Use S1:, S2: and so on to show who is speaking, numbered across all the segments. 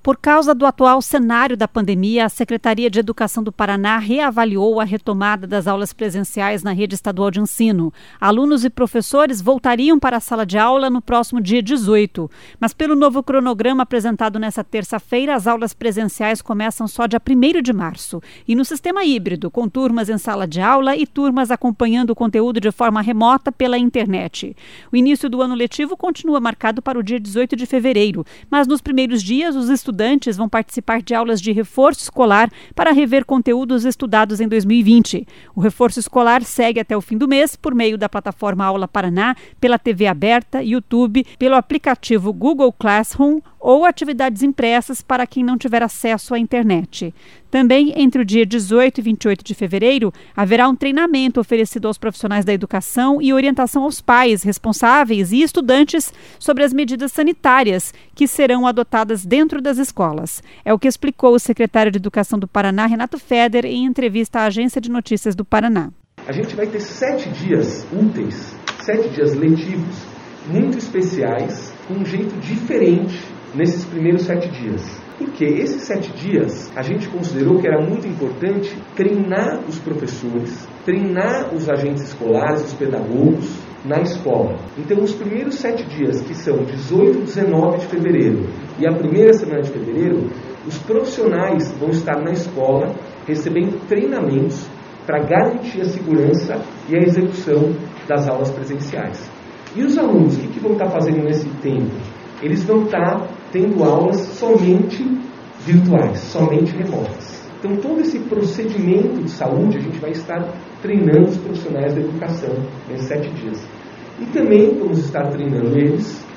S1: Por causa do atual cenário da pandemia, a Secretaria de Educação do Paraná reavaliou a retomada das aulas presenciais na rede estadual de ensino. Alunos e professores voltariam para a sala de aula no próximo dia 18. Mas pelo novo cronograma apresentado nesta terça-feira, as aulas presenciais começam só dia 1º de março. E no sistema híbrido, com turmas em sala de aula e turmas acompanhando o conteúdo de forma remota pela internet. O início do ano letivo continua marcado para o dia 18 de fevereiro, mas nos primeiros dias os estudantes vão participar de aulas de reforço escolar para rever conteúdos estudados em 2020. O reforço escolar segue até o fim do mês por meio da plataforma Aula Paraná, pela TV aberta, YouTube, pelo aplicativo Google Classroom ou atividades impressas para quem não tiver acesso à internet. Também, entre o dia 18 e 28 de fevereiro, haverá um treinamento oferecido aos profissionais da educação e orientação aos pais, responsáveis e estudantes sobre as medidas sanitárias que serão adotadas dentro das escolas. É o que explicou o secretário de Educação do Paraná, Renato Feder, em entrevista à Agência de Notícias do Paraná.
S2: A gente vai ter 7 dias úteis, 7 dias letivos, muito especiais, com um jeito diferente nesses primeiros 7 dias. Porque esses 7 dias a gente considerou que era muito importante treinar os professores, treinar os agentes escolares, os pedagogos na escola. Então os primeiros 7 dias, que são 18 e 19 de fevereiro e a primeira semana de fevereiro, os profissionais vão estar na escola recebendo treinamentos para garantir a segurança e a execução das aulas presenciais. E os alunos, o que vão estar fazendo nesse tempo? Eles vão estar tendo aulas somente virtuais, somente remotas. Então, todo esse procedimento de saúde, a gente vai estar treinando os profissionais da educação nesses 7 dias. E também vamos estar treinando eles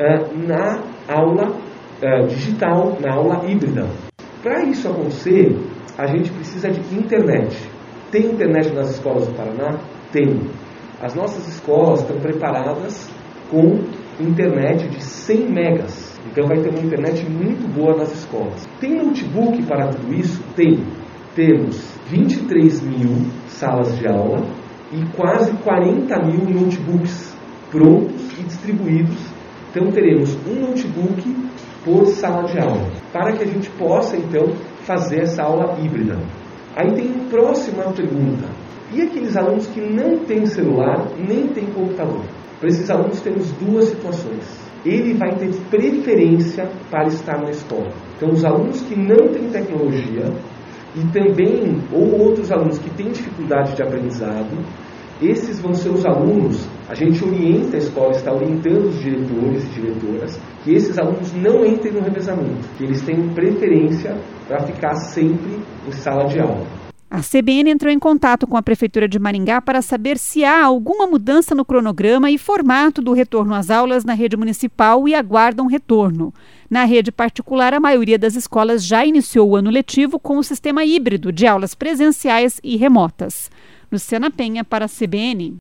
S2: na aula digital, na aula híbrida. Para isso acontecer, a gente precisa de internet. Tem internet nas escolas do Paraná? Tem. As nossas escolas estão preparadas com internet de 100 megas. Então vai ter uma internet muito boa nas escolas. Tem notebook para tudo isso? Tem. Temos 23 mil salas de aula e quase 40 mil notebooks prontos e distribuídos. Então teremos um notebook por sala de aula, para que a gente possa então fazer essa aula híbrida. Aí tem uma próxima pergunta. E aqueles alunos que não têm celular, nem têm computador? Para esses alunos temos 2 situações. Ele vai ter preferência para estar na escola. Então, os alunos que não têm tecnologia e também, ou outros alunos que têm dificuldade de aprendizado, esses vão ser os alunos, a gente orienta a escola, está orientando os diretores e diretoras, que esses alunos não entrem no revezamento, que eles tenham preferência para ficar sempre em sala de aula.
S1: A CBN entrou em contato com a Prefeitura de Maringá para saber se há alguma mudança no cronograma e formato do retorno às aulas na rede municipal e aguardam retorno. Na rede particular, a maioria das escolas já iniciou o ano letivo com o sistema híbrido de aulas presenciais e remotas. Luciana Penha para a CBN.